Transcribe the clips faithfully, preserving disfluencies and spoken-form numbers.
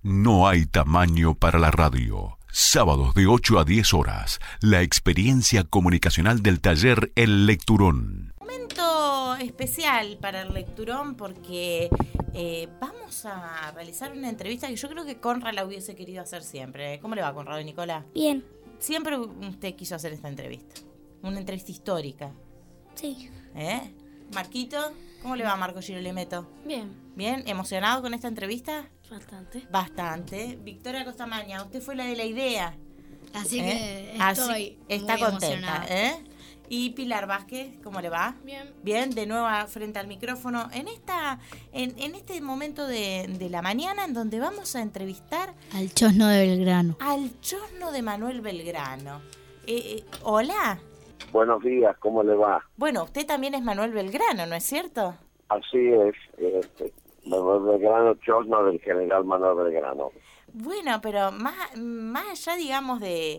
No hay tamaño para la radio. Sábados de ocho a diez horas, la experiencia comunicacional del taller El Lecturón. Momento especial para el Lecturón porque eh, vamos a realizar una entrevista que yo creo que Conrad la hubiese querido hacer siempre. ¿Cómo le va, Conrad y Nicolás? Bien. Siempre usted quiso hacer esta entrevista. Una entrevista histórica. Sí. ¿Eh? Marquito, ¿cómo le va, Marco Girolimeto? Bien. ¿Bien? ¿Emocionado con esta entrevista? Bastante. Bastante. Victoria Costamaña, usted fue la de la idea. Así ¿Eh? que estoy Así, está muy contenta, emocionada. ¿eh? Y Pilar Vázquez, ¿cómo le va? Bien. Bien, de nuevo frente al micrófono. En esta, en, en este momento de, de la mañana en donde vamos a entrevistar Al Chosno de Belgrano. al Chosno de Manuel Belgrano. Eh, eh, hola. Buenos días, ¿cómo le va? Bueno, usted también es Manuel Belgrano, ¿no es cierto? Así es, este, Manuel Belgrano, Chosno del general Manuel Belgrano. Bueno, pero más, más allá, digamos, de,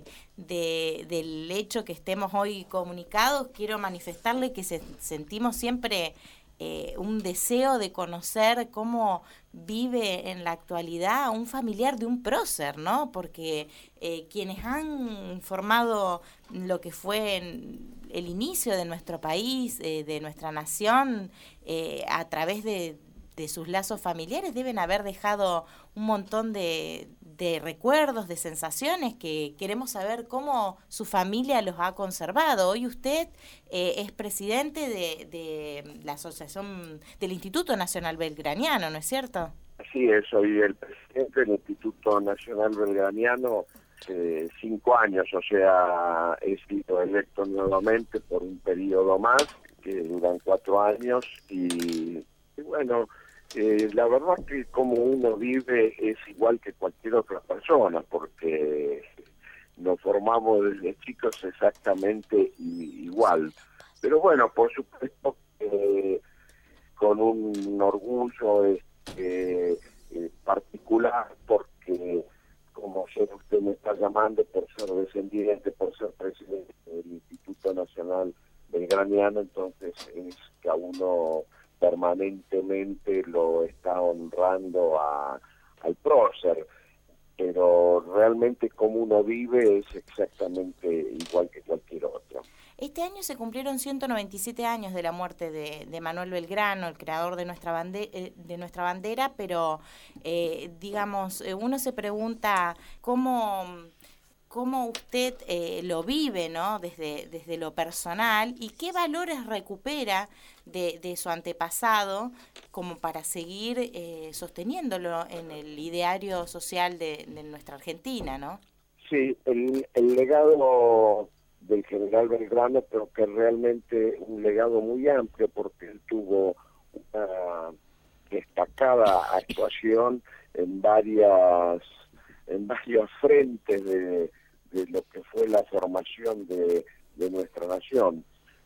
de del hecho que estemos hoy comunicados, quiero manifestarle que se, sentimos siempre eh, un deseo de conocer cómo vive en la actualidad un familiar de un prócer, ¿no? Porque eh, quienes han formado lo que fue en el inicio de nuestro país, eh, de nuestra nación, eh, a través de de sus lazos familiares, deben haber dejado un montón de, de recuerdos, de sensaciones que queremos saber cómo su familia los ha conservado. Hoy usted eh, es presidente de, de la asociación del Instituto Nacional Belgraniano, ¿no es cierto? Así es, soy el presidente del Instituto Nacional Belgraniano, eh, cinco años, o sea, he sido electo nuevamente por un periodo más, que duran cuatro años, y, y bueno, Eh, la verdad que como uno vive es igual que cualquier otra persona, porque nos formamos desde chicos exactamente igual. Pero bueno, por supuesto eh, con un orgullo este, eh, particular, porque como sé, usted me está llamando por ser descendiente, por ser presidente del Instituto Nacional Belgraniano, entonces es que a uno permanentemente lo está honrando a, al prócer, pero realmente como uno vive es exactamente igual que cualquier otro. Este año se cumplieron ciento noventa y siete años de la muerte de, de Manuel Belgrano, el creador de nuestra, bande, eh, de nuestra bandera, pero eh, digamos, uno se pregunta cómo... cómo usted eh, lo vive, ¿no? Desde, desde lo personal, y qué valores recupera de, de su antepasado como para seguir eh, sosteniéndolo en el ideario social de, de nuestra Argentina, ¿no? Sí, el, el legado del general Belgrano creo que realmente un legado muy amplio, porque él tuvo una destacada actuación en varias en varios frentes de, de lo que fue la formación de, de nuestra nación.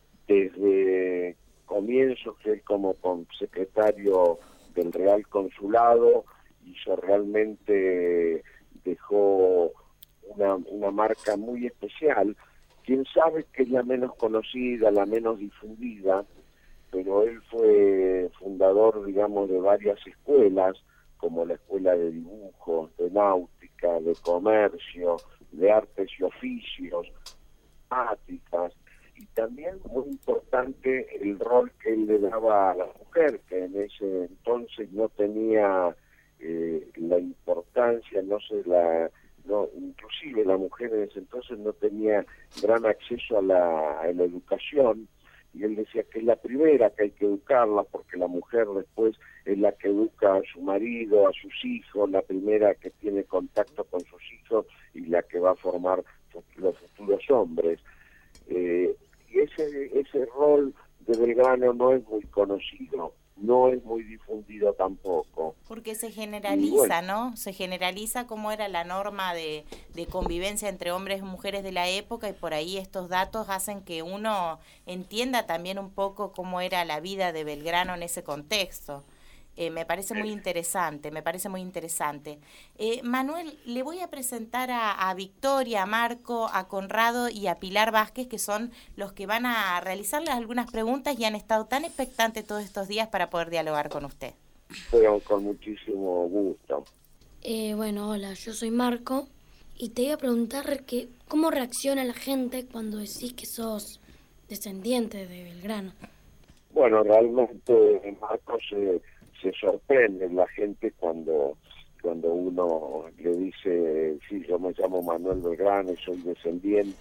Desde comienzos, que él como secretario del Real Consulado hizo realmente, dejó una, una marca muy especial. Quién sabe que es la menos conocida, la menos difundida, pero él fue fundador, digamos, de varias escuelas, como la Escuela de Dibujos, de Náutica, de Comercio, de Artes y Oficios, matemáticas, y también muy importante el rol que él le daba a la mujer, que en ese entonces no tenía eh, la importancia, no sé, la, no, inclusive la mujer en ese entonces no tenía gran acceso a la, a la educación, y él decía que es la primera que hay que educarla, porque la mujer después es la que educa a su marido, a sus hijos, la primera que tiene contacto con sus hijos y la que va a formar los futuros hombres. Eh, y ese, ese rol de Belgrano no es muy conocido, no es muy difundido tampoco. Porque se generaliza, bueno, ¿no? Se generaliza cómo era la norma de, de convivencia entre hombres y mujeres de la época, y por ahí estos datos hacen que uno entienda también un poco cómo era la vida de Belgrano en ese contexto. Eh, me parece muy interesante, me parece muy interesante. Eh, Manuel, le voy a presentar a, a Victoria, a Marco, a Conrado y a Pilar Vázquez, que son los que van a realizarles algunas preguntas y han estado tan expectantes todos estos días para poder dialogar con usted. Pero con muchísimo gusto. Eh, bueno, hola, yo soy Marco y te iba a preguntar que, ¿cómo reacciona la gente cuando decís que sos descendiente de Belgrano? Bueno, realmente, Marco, se, se sorprende la gente cuando, cuando uno le dice, sí, yo me llamo Manuel Belgrano y soy descendiente.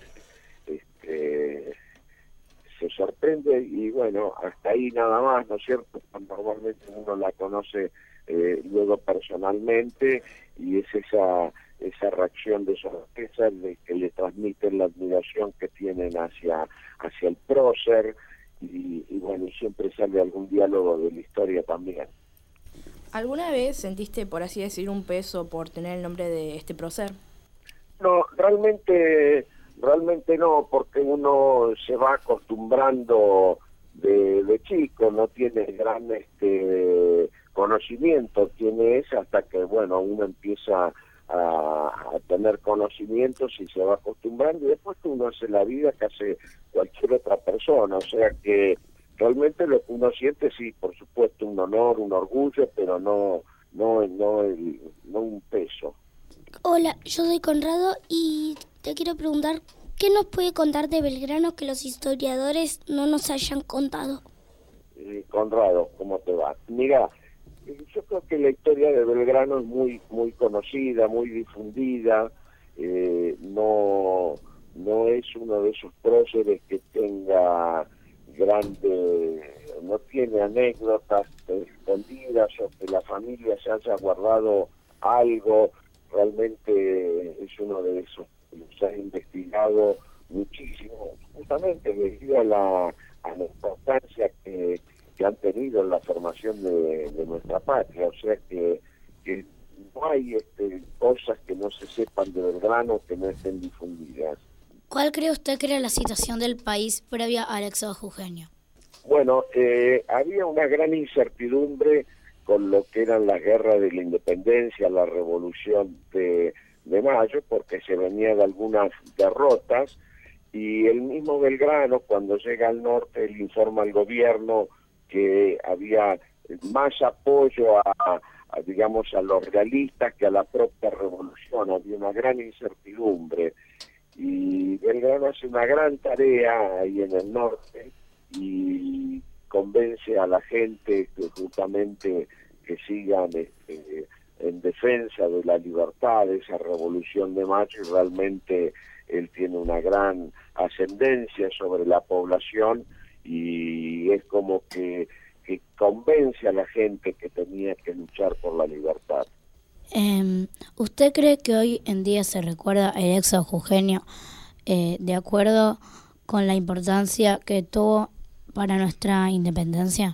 Este, se sorprende y bueno, hasta ahí nada más, ¿no es cierto? Normalmente uno la conoce eh, luego personalmente y es esa esa reacción de sorpresa de que le transmiten la admiración que tienen hacia hacia el prócer y, y bueno, y siempre sale algún diálogo de la historia también. ¿Alguna vez sentiste, por así decir, un peso por tener el nombre de este prócer? No, realmente realmente no, porque uno se va acostumbrando de, de chico, no tiene gran este conocimiento, tiene ese hasta que, bueno, uno empieza a, a tener conocimientos y se va acostumbrando y después uno hace la vida que hace cualquier otra persona, o sea que realmente lo que uno siente, sí, por supuesto, un honor, un orgullo, pero no no no, el, no un peso. Hola, yo soy Conrado y te quiero preguntar, ¿qué nos puede contar de Belgrano que los historiadores no nos hayan contado? Eh, Conrado, ¿cómo te va? Mira, yo creo que la historia de Belgrano es muy muy conocida, muy difundida, eh, no no es uno de esos próceres que tenga grande, no tiene anécdotas escondidas o que la familia se haya guardado algo, realmente es uno de esos que se ha investigado muchísimo, justamente debido a la, a la importancia que que han tenido en la formación de, de nuestra patria, o sea que, que no hay este, cosas que no se sepan de Belgrano que no estén difundidas. ¿Cuál cree usted que era la situación del país previa al éxodo jujeño? Bueno, eh, había una gran incertidumbre con lo que eran las guerras de la independencia, la revolución de, de mayo, porque se venía de algunas derrotas, y el mismo Belgrano, cuando llega al norte, le informa al gobierno que había más apoyo a, a, digamos, a los realistas que a la propia revolución, había una gran incertidumbre, y Belgrano hace una gran tarea ahí en el norte y convence a la gente que justamente que sigan este, en defensa de la libertad, de esa revolución de mayo, y realmente él tiene una gran ascendencia sobre la población y es como que, que convence a la gente que tenía que luchar por la libertad. Eh, ¿Usted cree que hoy en día se recuerda el éxodo jujeño eh, de acuerdo con la importancia que tuvo para nuestra independencia?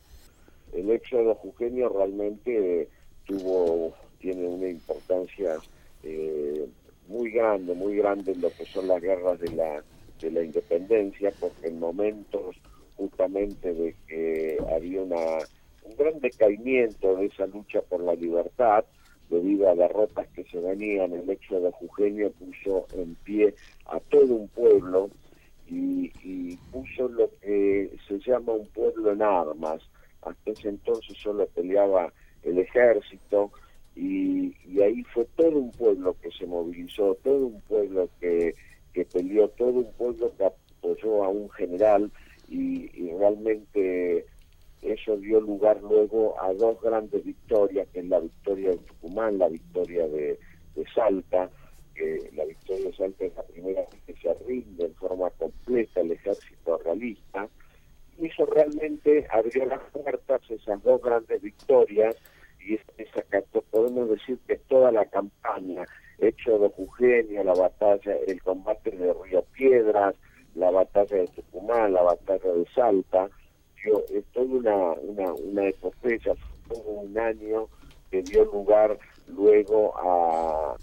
El éxodo jujeño realmente tuvo, tiene una importancia eh, muy grande, muy grande en lo que son las guerras de la de la independencia, porque en momentos justamente de que había una, un gran decaimiento de esa lucha por la libertad, debido a derrotas que se venían, el éxodo jujeño puso en pie a todo un pueblo y, y puso lo que se llama un pueblo en armas. Hasta ese entonces solo peleaba el ejército y, y ahí fue todo un pueblo que se movilizó, todo un pueblo que que peleó, todo un pueblo que apoyó a un general y, y realmente eso dio lugar luego a dos grandes victorias, que es la victoria de Tucumán, la victoria de, de Salta, que la victoria de Salta es la primera vez que se rinde en forma completa el ejército realista, y eso realmente abrió las puertas, esas dos grandes victorias, y esa, podemos decir que toda la campaña, éxodo jujeño, la batalla, el combate de Río Piedras, la batalla de Tucumán, la batalla de Salta, yo, es toda una, una, una epopeya, fue todo un año que dio lugar luego a,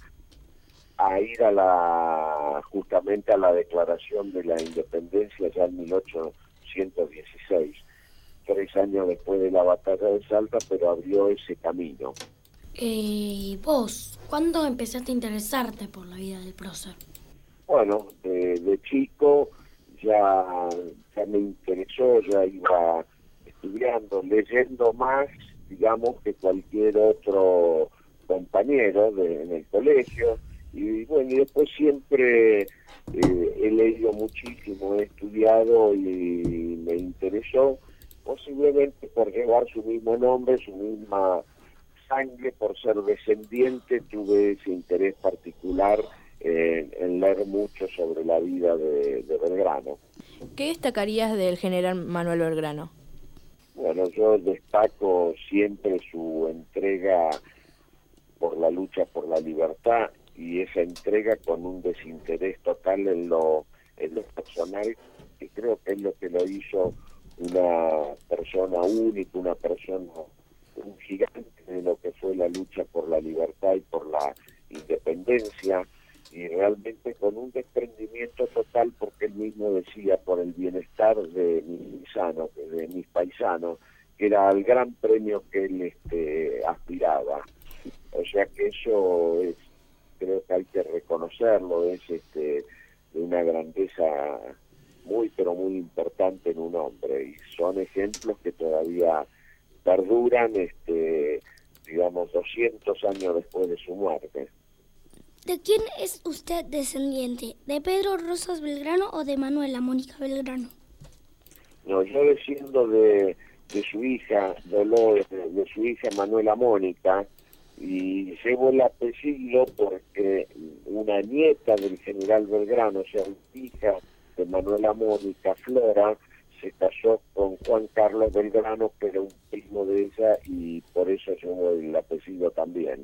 a ir a la, justamente a la declaración de la independencia ya en mil ochocientos dieciséis, tres años después de la batalla de Salta, pero abrió ese camino. ¿Y eh, vos, cuándo empezaste a interesarte por la vida del prócer? Bueno, de, de chico ya, ya me interesó, ya iba estudiando, leyendo más, digamos, que cualquier otro compañero de, en el colegio, y bueno, y después siempre eh, he leído muchísimo, he estudiado y me interesó, posiblemente por llevar su mismo nombre, su misma sangre, por ser descendiente, tuve ese interés particular en, en leer mucho sobre la vida de, de Belgrano. ¿Qué destacarías del general Manuel Belgrano? Bueno, yo destaco siempre su entrega por la lucha por la libertad y esa entrega con un desinterés total en lo, en lo personal, que creo que es lo que lo hizo una persona única, una persona, un gigante de lo que fue la lucha por la libertad y por la independencia, y realmente con un desprendimiento total, porque él mismo decía, por el bienestar de mis paisanos, de mis paisanos, que era el gran premio que él este, aspiraba. O sea que eso es, creo que hay que reconocerlo, es este, de una grandeza muy, pero muy importante en un hombre, y son ejemplos que todavía perduran, este, digamos, doscientos años después de su muerte. ¿De quién es usted descendiente? ¿De Pedro Rosas Belgrano o de Manuela Mónica Belgrano? No, yo desciendo de, de su hija Dolores, de, de su hija Manuela Mónica, y llevo el apellido porque una nieta del general Belgrano, o sea, hija de Manuela Mónica, Flora, se casó con Juan Carlos Belgrano, que era un primo de ella, y por eso llevo el apellido también.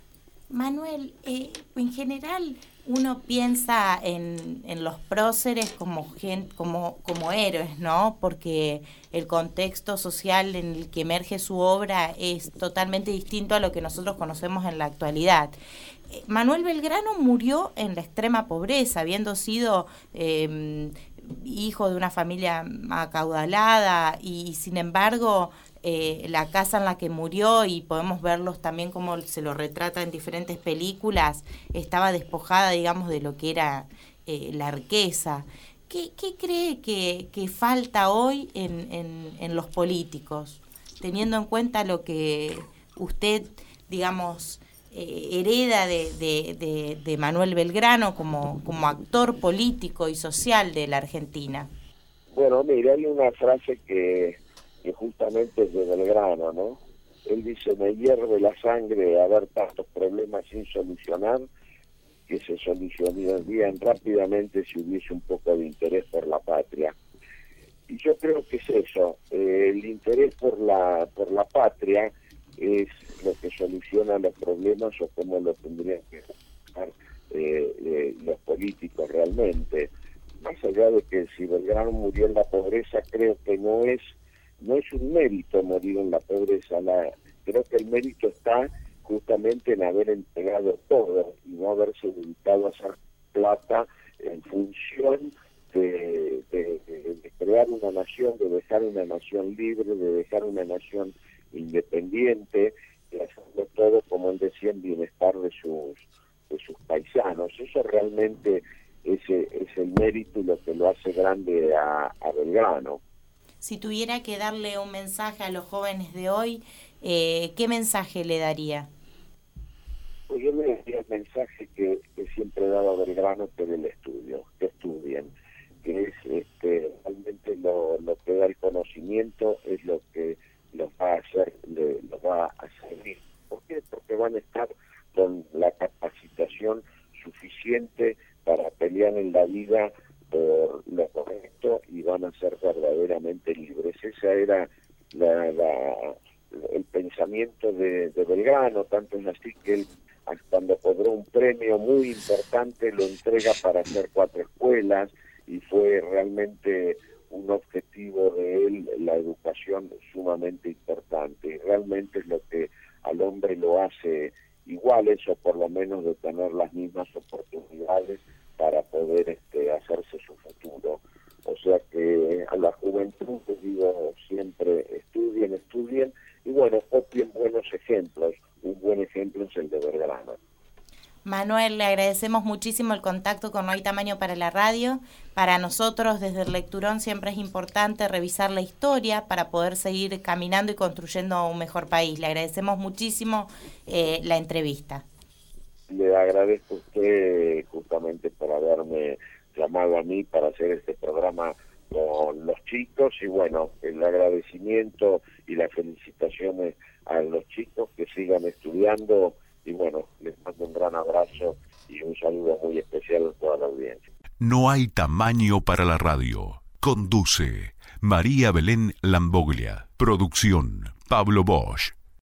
Manuel, eh, en general uno piensa en, en los próceres como, gen, como, como héroes, ¿no? Porque el contexto social en el que emerge su obra es totalmente distinto a lo que nosotros conocemos en la actualidad. Eh, Manuel Belgrano murió en la extrema pobreza, habiendo sido eh, hijo de una familia acaudalada, y sin embargo eh, la casa en la que murió, y podemos verlos también como se lo retrata en diferentes películas, estaba despojada, digamos, de lo que era eh, la riqueza. ¿Qué, qué cree que, que falta hoy en, en, en los políticos, teniendo en cuenta lo que usted, digamos, eh, hereda de, de, de, de Manuel Belgrano como, como actor político y social de la Argentina? Bueno, mira, hay una frase que, que justamente es de Belgrano, ¿no? Él dice: me hierve la sangre haber tantos problemas sin solucionar, que se solucionarían rápidamente si hubiese un poco de interés por la patria. Y yo creo que es eso, eh, el interés por la por la patria es lo que soluciona los problemas, o cómo lo tendrían que buscar eh, eh, los políticos realmente. Más allá de que si Belgrano murió en la pobreza, creo que no es no es un mérito morir en la pobreza. La, creo que el mérito está justamente en haber entregado todo y no haberse dedicado a hacer plata en función de, de, de, de crear una nación, de dejar una nación libre, de dejar una nación independiente, y hacerlo todo, como él decía, en bienestar de sus de sus paisanos. Eso realmente es, es el mérito y lo que lo hace grande a, a Belgrano. Si tuviera que darle un mensaje a los jóvenes de hoy, eh, ¿qué mensaje le daría? Pues yo le daría el mensaje que, que siempre he dado a Belgrano, que del estudio, que estudien, que es este, realmente lo, lo que da el conocimiento, es lo que los va a hacer, le, los va a servir. ¿Por qué? Porque van a estar con la capacitación suficiente para pelear en la vida por lo correcto y van a ser verdaderamente libres. Esa era la, la, el pensamiento de, de Belgrano, tanto es así que él, cuando cobró un premio muy importante, lo entrega para hacer cuatro escuelas, y fue realmente un objetivo de él, la educación sumamente importante, y realmente es lo que al hombre lo hace iguales, o por lo menos de tener las mismas oportunidades para poder este, hacerse su futuro. O sea que a la juventud les digo siempre: estudien, estudien, y bueno, copien buenos ejemplos. Un buen ejemplo es el de Belgrano. Manuel, le agradecemos muchísimo el contacto con No hay tamaño para la radio. Para nosotros desde el Lecturón siempre es importante revisar la historia para poder seguir caminando y construyendo un mejor país. Le agradecemos muchísimo eh, la entrevista. Le agradezco a usted justamente por haberme llamado a mí para hacer este programa con los chicos, y bueno, el agradecimiento y las felicitaciones a los chicos que sigan estudiando, y bueno, les mando un gran abrazo y un saludo muy especial a toda la audiencia. No hay tamaño para la radio. Conduce María Belén Lamboglia. Producción Pablo Bosch.